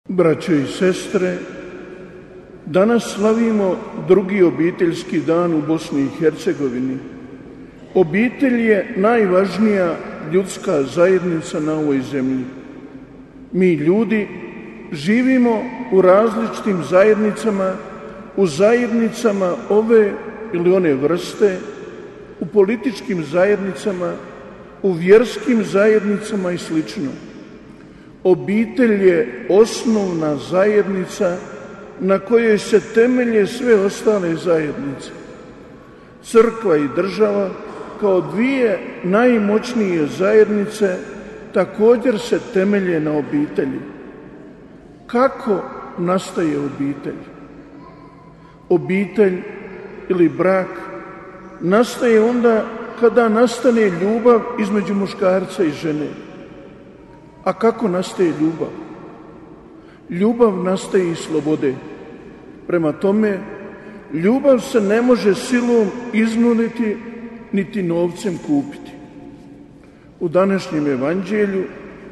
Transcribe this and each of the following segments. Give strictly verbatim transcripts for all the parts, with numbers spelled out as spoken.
Braćo i sestre, danas slavimo drugi obiteljski dan u Bosni i Hercegovini. Obitelj je najvažnija ljudska zajednica na ovoj zemlji. Mi ljudi živimo u različitim zajednicama, u zajednicama ove ili one vrste, u političkim zajednicama, u vjerskim zajednicama i sl. Obitelj je osnovna zajednica na kojoj se temelje sve ostale zajednice. Crkva i država kao dvije najmoćnije zajednice također se temelje na obitelji. Kako nastaje obitelj? Obitelj ili brak nastaje onda kada nastane ljubav između muškarca i žene. A kako nastaje ljubav? Ljubav nastaje iz slobode. Prema tome, ljubav se ne može silom iznuditi niti novcem kupiti. U današnjem evanđelju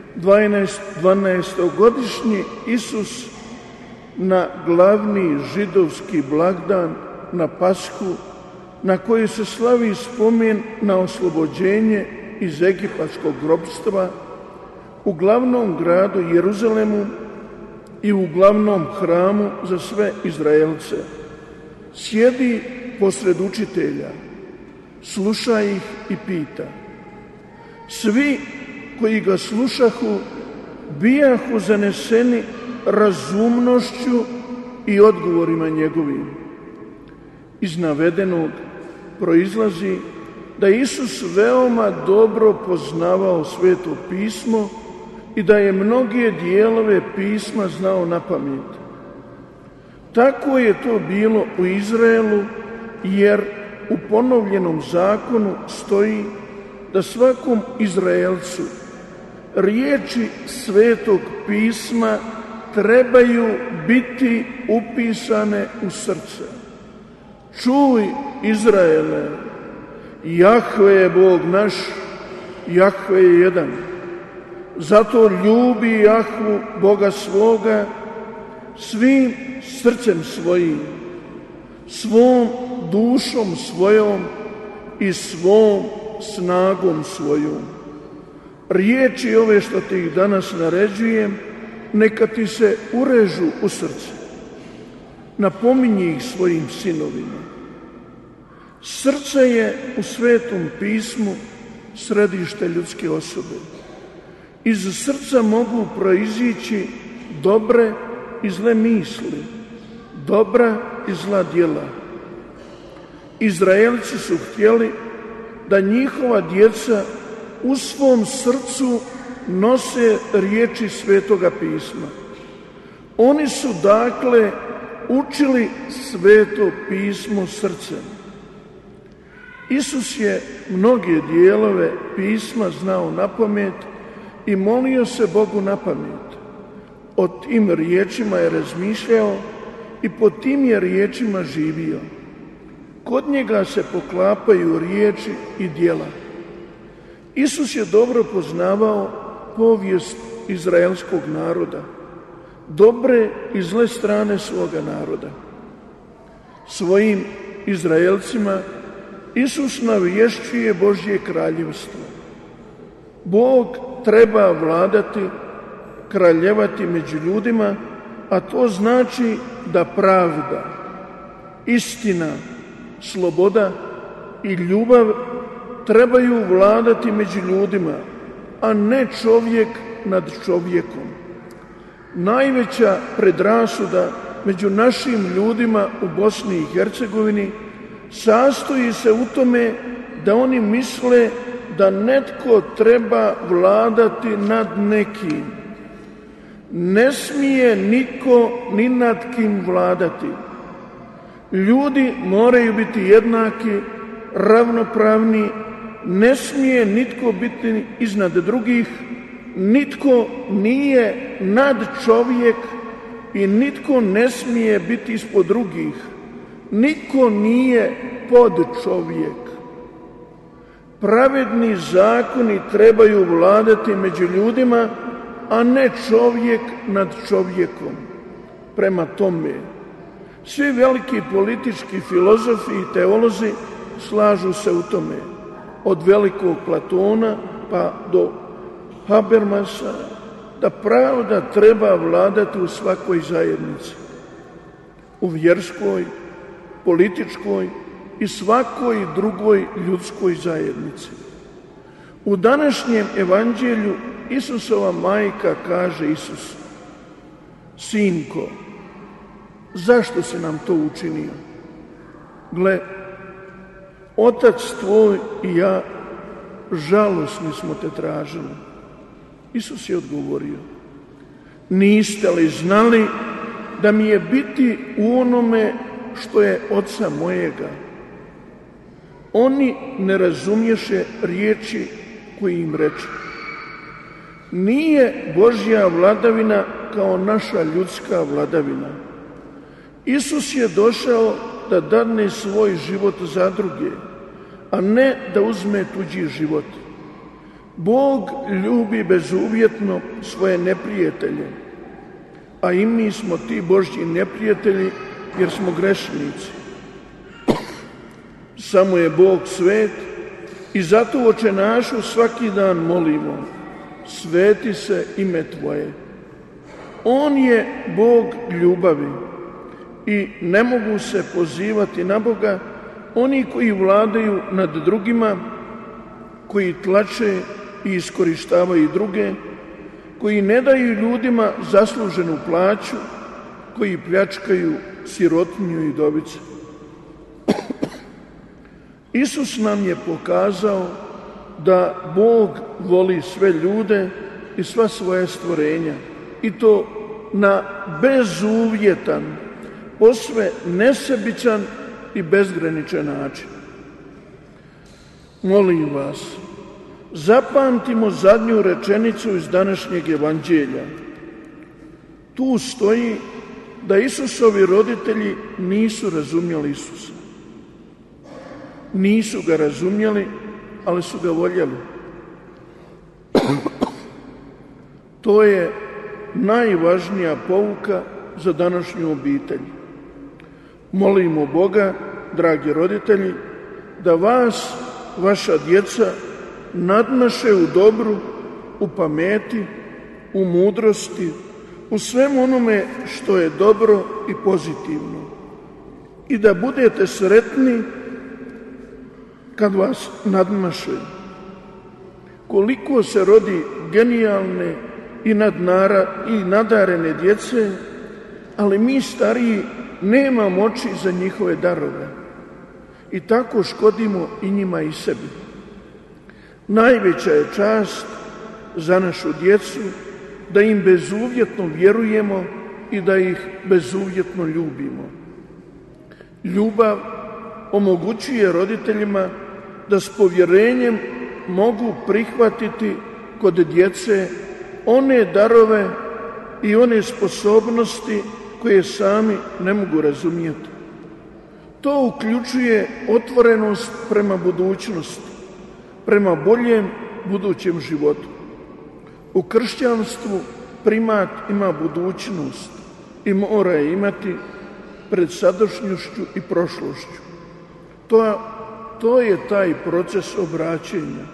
dvanaestogodišnji Isus na glavni židovski blagdan, na Pashu, na kojoj se slavi spomen na oslobođenje iz egipatskog ropstva, u glavnom gradu Jeruzalemu i u glavnom hramu za sve Izraelce, sjedi posred učitelja, sluša ih i pita. Svi koji ga slušahu bijahu zaneseni razumnošću i odgovorima njegovim. Iz navedenog proizlazi da je Isus veoma dobro poznavao Sveto pismo i da je mnoge dijelove pisma znao napamet. Tako je to bilo u Izraelu, jer u ponovljenom zakonu stoji da svakom Izraelcu riječi Svetog pisma trebaju biti upisane u srce. Čuj, Izraele, Jahve je Bog naš, Jahve je jedan. Zato ljubi Jahvu, Boga svoga, svim srcem svojim, svom dušom svojom i svom snagom svojom. Riječi ove što ti ih danas naređujem, neka ti se urežu u srce. Napominji ih svojim sinovima. Srce je u Svetom pismu središte ljudske osobe. Iz srca mogu proizići dobre i zle misli, dobra i zla djela. Izraelci su htjeli da njihova djeca u svom srcu nose riječi Svetoga pisma. Oni su dakle učili Sveto pismo srcem. Isus je mnoge dijelove pisma znao napamet i molio se Bogu napamet. O tim riječima je razmišljao i po tim je riječima živio. Kod njega se poklapaju riječi i djela. Isus je dobro poznavao povijest izraelskog naroda, dobre i zle strane svoga naroda. Svojim Izraelcima Isus navješćuje Božje kraljevstvo. Bog treba vladati, kraljevati među ljudima, a to znači da pravda, istina, sloboda i ljubav trebaju vladati među ljudima, a ne čovjek nad čovjekom. Najveća predrasuda među našim ljudima u Bosni i Hercegovini sastoji se u tome da oni misle da netko treba vladati nad nekim. Ne smije niko ni nad kim vladati. Ljudi moraju biti jednaki, ravnopravni, ne smije nitko biti iznad drugih, nitko nije nad čovjek i nitko ne smije biti ispod drugih. Niko nije pod čovjek. Pravedni zakoni trebaju vladati među ljudima, a ne čovjek nad čovjekom. Prema tome, svi veliki politički filozofi i teolozi slažu se u tome, od velikog Platona pa do Habermasa, da pravda treba vladati u svakoj zajednici, u vjerskoj, političkoj i svakoj drugoj ljudskoj zajednici. U današnjem evanđelju Isusova majka kaže Isusu: sinko, zašto si nam to učinio? Gle, otac tvoj i ja žalosni smo te tražili. Isus je odgovorio: niste li znali da mi je biti u onome što je oca mojega? Oni ne razumješe riječi koje im reče. Nije Božja vladavina kao naša ljudska vladavina. Isus je došao da dadne svoj život za druge, a ne da uzme tuđi život. Bog ljubi bezuvjetno svoje neprijatelje, a i mi smo ti Božji neprijatelji jer smo grešnici. Samo je Bog svet i zato u očenašu svaki dan molimo: sveti se ime Tvoje. On je Bog ljubavi i ne mogu se pozivati na Boga oni koji vladaju nad drugima, koji tlače i iskorištavaju druge, koji ne daju ljudima zasluženu plaću, koji pljačkaju sirotinju i dobice. Isus nam je pokazao da Bog voli sve ljude i sva svoja stvorenja, i to na bezuvjetan, posve nesebičan i bezgraničan način. Molim vas, zapamtimo zadnju rečenicu iz današnjeg evanđelja. Tu stoji da Isusovi roditelji nisu razumjeli Isusa. Nisu ga razumjeli, ali su ga voljeli. To je najvažnija pouka za današnju obitelj. Molimo Boga, dragi roditelji, da vas, vaša djeca, nadmaše u dobru, u pameti, u mudrosti, u svemu onome što je dobro i pozitivno. I da budete sretni kad vas nadmaše. Koliko se rodi genijalne i, nadnara, i nadarene djece, ali mi stariji nemamo oči za njihove darove i tako škodimo i njima i sebi. Najveća je čast za našu djecu da im bezuvjetno vjerujemo i da ih bezuvjetno ljubimo. Ljubav omogućuje roditeljima da s povjerenjem mogu prihvatiti kod djece one darove i one sposobnosti koje sami ne mogu razumjeti. To uključuje otvorenost prema budućnosti, prema boljem budućem životu. U kršćanstvu primat ima budućnost i mora je imati pred sadašnjošću i prošlošću. To, to je taj proces obraćenja.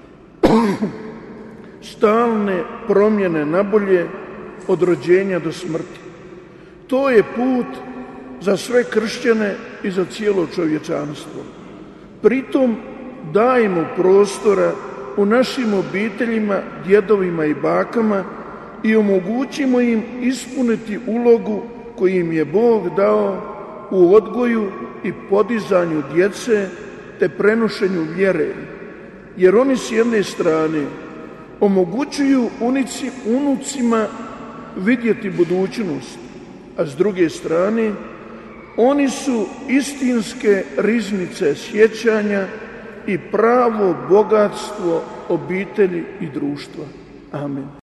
Stalne promjene na bolje od rođenja do smrti. To je put za sve kršćane i za cijelo čovječanstvo. Pritom dajemo prostora u našim obiteljima, djedovima i bakama i omogućimo im ispuniti ulogu koju im je Bog dao u odgoju i podizanju djece te prenošenju vjere. Jer oni s jedne strane omogućuju unici, unucima vidjeti budućnost, a s druge strane oni su istinske riznice sjećanja i pravo bogatstvo obitelji i društva. Amen.